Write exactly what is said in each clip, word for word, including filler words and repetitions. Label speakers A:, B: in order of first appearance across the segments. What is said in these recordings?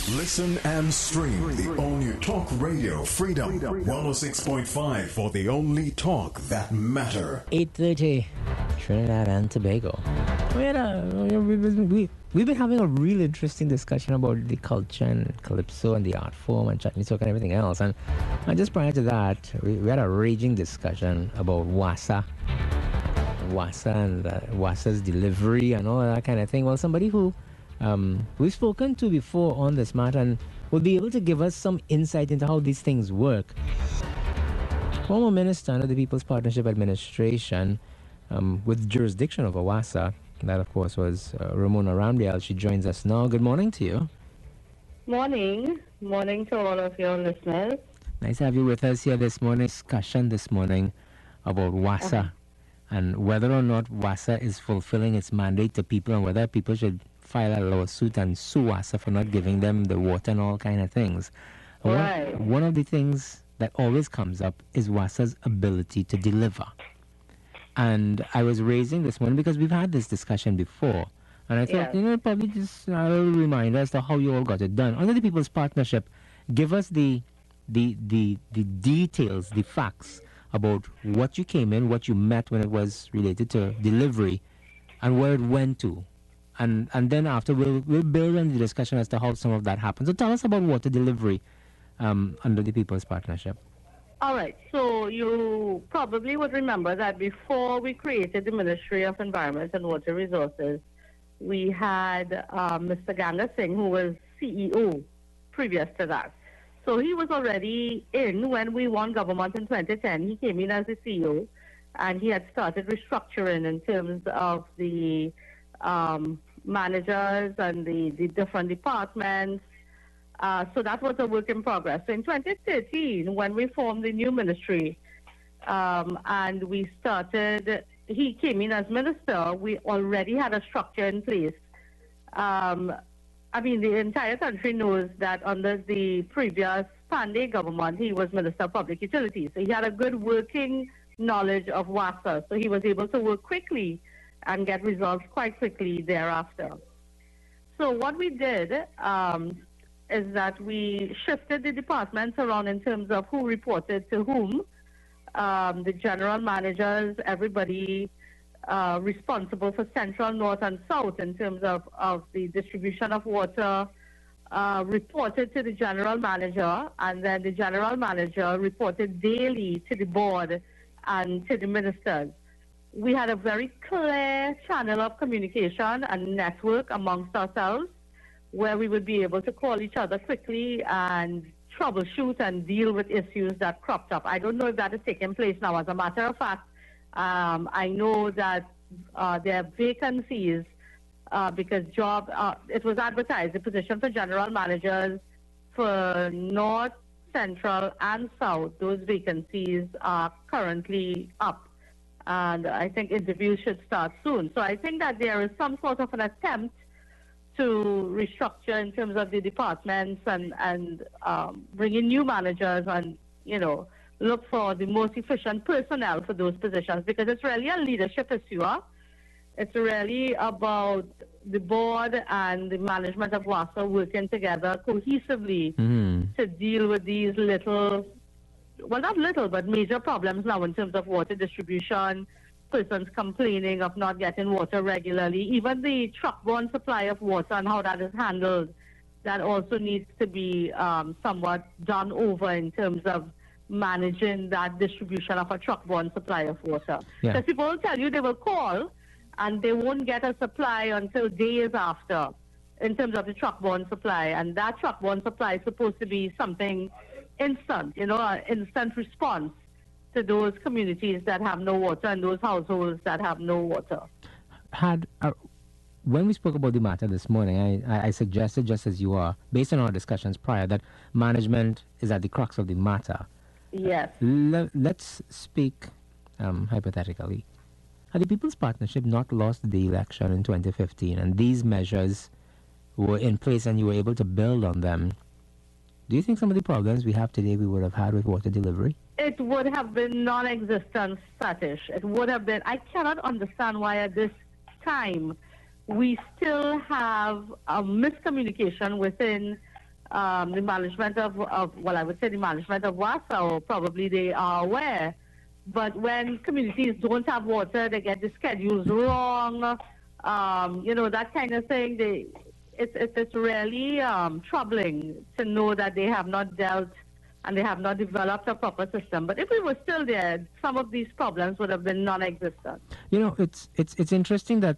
A: Listen and stream the all-new Talk Radio Freedom one oh six point five for the only talk that matter.
B: eight thirty, Trinidad and Tobago. We had a, we, we, we've been having a really interesting discussion about the culture and calypso and the art form and chutney talk and everything else. And, and just prior to that, we, we had a raging discussion about Wassa. Wassa and uh, Wassa's delivery and all that kind of thing. Well, somebody who um, we've spoken to before on this matter and will be able to give us some insight into how these things work. Former Minister under the People's Partnership Administration um, with jurisdiction over Wassa, that of course was uh, Ramona Ramdial. She joins us now. Good morning to you.
C: Morning. Morning to all of your listeners.
B: Nice to have you with us here this morning. Discussion this morning about Wassa. Uh-huh. And whether or not Wassa is fulfilling its mandate to people and whether people should file a lawsuit and sue Wassa for not giving them the water and all kind of things.
C: Right.
B: One, one of the things that always comes up is Wassa's ability to deliver. And I was raising this morning because we've had this discussion before. And I thought, yes. you know, probably just a little reminder as to how you all got it done. Under the People's Partnership, give us the, the, the, the details, the facts about what you came in, what you met when it was related to delivery, and where it went to. And and then after, we'll, we'll build on the discussion as to how some of that happened. So tell us about water delivery um, under the People's Partnership.
C: All right. So you probably would remember that before we created the Ministry of Environment and Water Resources, we had um, Mister Ganga Singh, who was C E O previous to that. So he was already in when we won government in twenty ten. He came in as the C E O, and he had started restructuring in terms of the um, managers and the, the different departments. Uh, so that was a work in progress. So in twenty thirteen, when we formed the new ministry um, and we started, he came in as minister, we already had a structure in place. Um, I mean, the entire country knows that under the previous Pandey government, he was Minister of Public Utilities. So he had a good working knowledge of Wassa. So he was able to work quickly and get results quite quickly thereafter. So what we did um, is that we shifted the departments around in terms of who reported to whom. Um, the general managers, everybody Uh, responsible for Central, North, and South in terms of, of the distribution of water, uh, reported to the general manager, and then the general manager reported daily to the board and to the ministers. We had a very clear channel of communication and network amongst ourselves where we would be able to call each other quickly and troubleshoot and deal with issues that cropped up. I don't know if that is taking place now. As a matter of fact, Um, I know that uh, there are vacancies uh, because job, uh, it was advertised, the position for general managers for North, Central, and South, those vacancies are currently up. And I think interviews should start soon. So I think that there is some sort of an attempt to restructure in terms of the departments and, and um, bring in new managers and, you know, look for the most efficient personnel for those positions, because it's really a leadership issue. Huh? It's really about the board and the management of Wassa working together cohesively
B: mm-hmm.
C: to deal with these little, well, not little, but major problems now in terms of water distribution, persons complaining of not getting water regularly, even the truck-borne supply of water and how that is handled, that also needs to be um, somewhat done over in terms of managing that distribution of a truck-borne supply of water. Because
B: Yeah.
C: people will tell you they will call and they won't get a supply until days after in terms of the truck-borne supply. And that truck-borne supply is supposed to be something instant, you know, an instant response to those communities that have no water and those households that have no water.
B: Had uh, when we spoke about the matter this morning, I, I, I suggested, just as you are, based on our discussions prior, that management is at the crux of the matter.
C: Yes.
B: Le- let's speak um, hypothetically. Had the People's Partnership not lost the election in twenty fifteen and these measures were in place and you were able to build on them, do you think some of the problems we have today we would have had with water delivery?
C: It would have been non-existent, Satish. It would have been. I cannot understand why at this time we still have a miscommunication within um, the management of, of, well, I would say the management of WASA, or probably they are aware. But when communities don't have water, they get the schedules wrong, um, you know, that kind of thing. They, it's, it's, it's really um, troubling to know that they have not dealt and they have not developed a proper system. But if we were still there, some of these problems would have been non-existent.
B: You know, it's it's it's interesting that,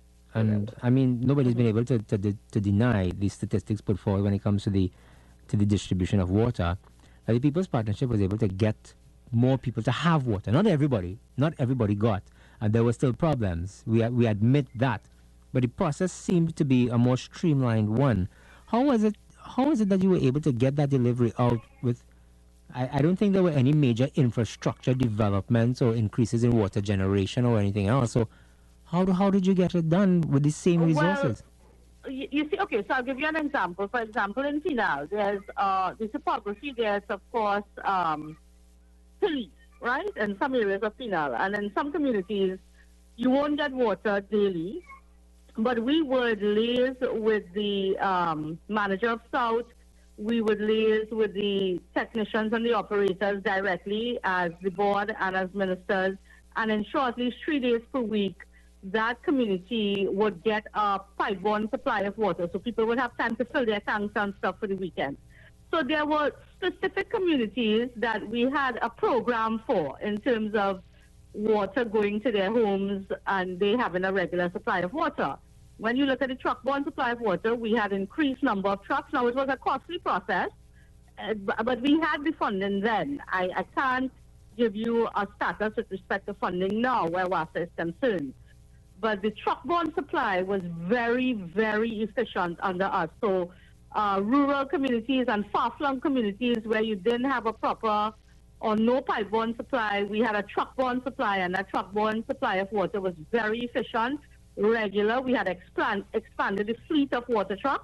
B: and I mean, nobody's been able to, to to deny these statistics put forward when it comes to the to the distribution of water. That the People's Partnership was able to get more people to have water. Not everybody, not everybody got, and there were still problems. We we admit that, but the process seemed to be a more streamlined one. How was it? How is it that you were able to get that delivery out with? I, I don't think there were any major infrastructure developments or increases in water generation or anything else. So, how do, how did you get it done with the same resources?
C: Well, you, you see, okay, so I'll give you an example. For example, in Pinal, there's uh, the topography. There's of course um, hilly, right, in some areas of Pinal, and in some communities, you won't get water daily. But we would liaise with the um, manager of South. We would liaise with the technicians and the operators directly as the board and as ministers. And ensure at least three days per week, that community would get a pipe-borne supply of water. So people would have time to fill their tanks and stuff for the weekend. So there were specific communities that we had a program for in terms of water going to their homes and they having a regular supply of water. When you look at the truck-borne supply of water, we had increased number of trucks. Now, it was a costly process, uh, but we had the funding then. I, I can't give you a status with respect to funding now where WASA is concerned. But the truck-borne supply was very, very efficient under us. So uh, rural communities and far-flung communities where you didn't have a proper or no pipe-borne supply, we had a truck-borne supply, and that truck-borne supply of water was very efficient. Regular. We had expand, expanded the fleet of water trucks,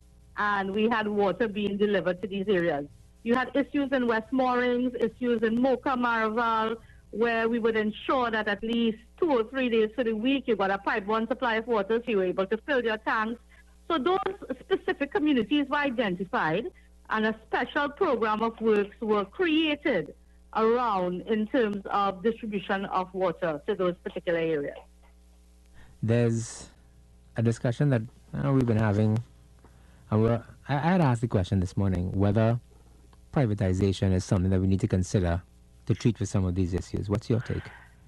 C: and we had water being delivered to these areas. You had issues in West Moorings, issues in Mocha, Maraval, where we would ensure that at least two or three days for the week you got a pipe-borne supply of water, so you were able to fill your tanks. So those specific communities were identified, and a special program of works were created around in terms of distribution of water to those particular areas.
B: There's a discussion that uh, we've been having. And we're, I, I had asked the question this morning whether privatization is something that we need to consider to treat with some of these issues. What's your take?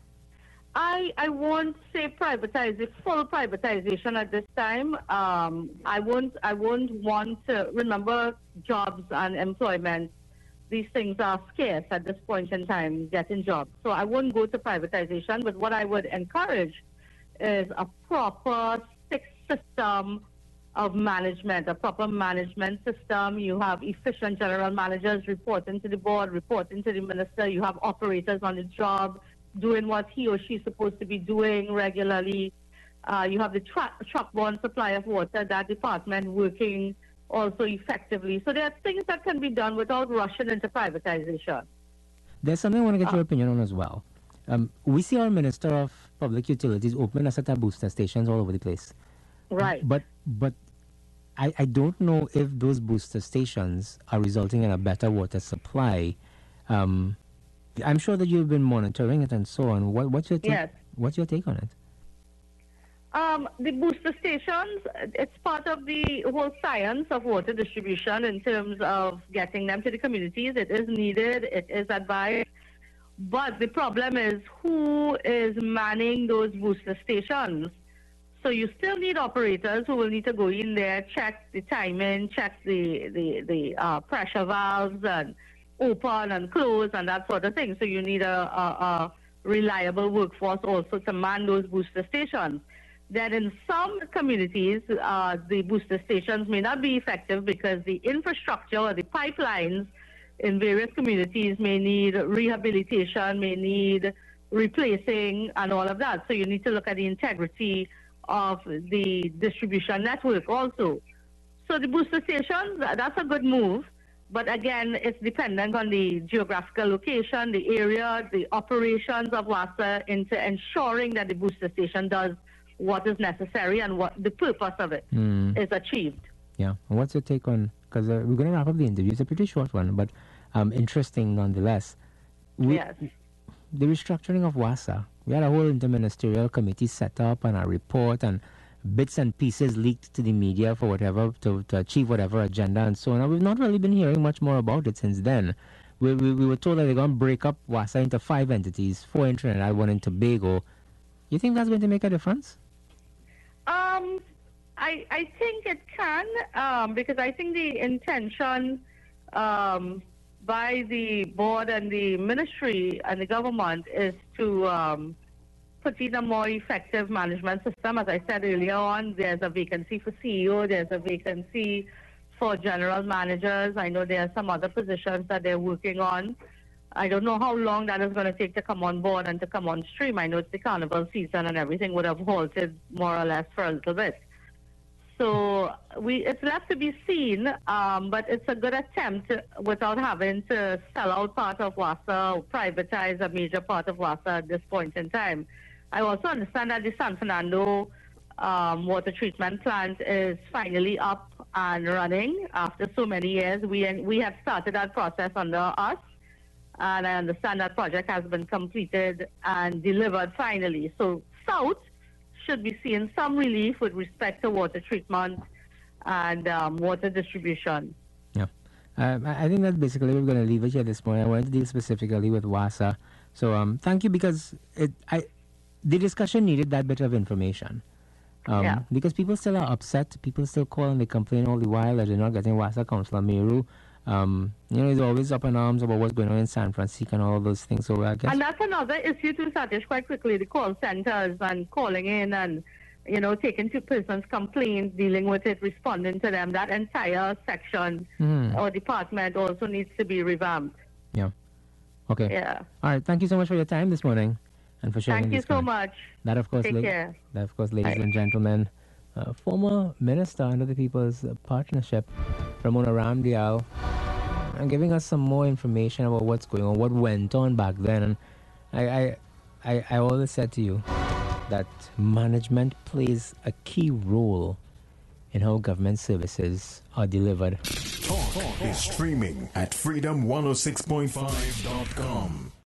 C: I, I won't say privatize full privatization at this time. Um, I won't I won't want to remember jobs and employment. These things are scarce at this point in time, getting jobs. So I won't go to privatization, but what I would encourage is a proper system of management, a proper management system. You have efficient general managers reporting to the board, reporting to the minister. You have operators on the job doing what he or she is supposed to be doing regularly. Uh, you have the tra- truck-borne supply of water, that department working also effectively. So there are things that can be done without rushing into privatization.
B: There's something I want to get
C: uh,
B: your opinion on as well. Um, we see our Minister of Public Utilities open a set of booster stations all over the place.
C: Right.
B: But but I, I don't know if those booster stations are resulting in a better water supply. Um, I'm sure that you've been monitoring it and so on. What, what's your take?
C: Yes.
B: What's your take on it?
C: Um, the booster stations, it's part of the whole science of water distribution in terms of getting them to the communities. It is needed. It is advised. But the problem is who is manning those booster stations. So you still need operators who will need to go in there, check the timing, check the, the, the uh, pressure valves and open and close and that sort of thing. So you need a, a, a reliable workforce also to man those booster stations. Then in some communities, uh, the booster stations may not be effective because the infrastructure or the pipelines in various communities may need rehabilitation, may need replacing and all of that. So you need to look at the integrity of the distribution network also. So the booster stations, that's a good move. But again, it's dependent on the geographical location, the area, the operations of WASA into ensuring that the booster station does what is necessary and what the purpose of it
B: mm.
C: is achieved.
B: Yeah. And what's your take on because uh, we're going to wrap up the interview. It's a pretty short one, but um, interesting nonetheless. We,
C: Yes.
B: The restructuring of WASA. We had a whole interministerial committee set up and a report and bits and pieces leaked to the media for whatever, to, to achieve whatever agenda and so on. And we've not really been hearing much more about it since then. We, we, we were told that they're going to break up WASA into five entities, four in Trinidad, one in Tobago. You think that's going to make a difference?
C: Um, I I think it can, um, because I think the intention um, by the board and the ministry and the government is to um, put in a more effective management system. As I said earlier on, there's a vacancy for C E O, there's a vacancy for general managers. I know there are some other positions that they're working on. I don't know how long that is going to take to come on board and to come on stream. I know it's the carnival season and everything would have halted more or less for a little bit. So we it's left to be seen, um, but it's a good attempt without having to sell out part of WASA or privatize a major part of WASA at this point in time. I also understand that the San Fernando um, water treatment plant is finally up and running after so many years. We, we have started that process under us, and I understand that project has been completed and delivered finally. So South should be seeing some relief with respect to water treatment and um, water distribution.
B: Yeah. Um, I I think that's basically we're going to leave it here this morning. I wanted to deal specifically with WASA. So um, thank you, because it, I, the discussion needed that bit of information. Um,
C: Yeah.
B: Because people still are upset. People still call and they complain all the while that they're not getting WASA. Councillor Meru, um, you know, he's always up in arms about what's going on in San Francisco and all those things. So I guess...
C: And that's another issue too, Satish, quite quickly, the call centers and calling in and, you know, taking two persons' complaints, dealing with it, responding to them. That entire section
B: Mhm.
C: or department also needs to be revamped.
B: Yeah. Okay.
C: Yeah.
B: All right. Thank you so much for your time this morning and for sharing
C: Thank you
B: this
C: so
B: comment.
C: much.
B: That, of course,
C: Take
B: la-
C: care.
B: that, of course, ladies
C: Bye.
B: and gentlemen, uh, former minister under the People's Partnership, Ramona Ramdial, and giving us some more information about what's going on, what went on back then. And I, I, I, I always said to you that management plays a key role in how government services are delivered.
A: Talk is streaming at freedom one oh six point five dot com.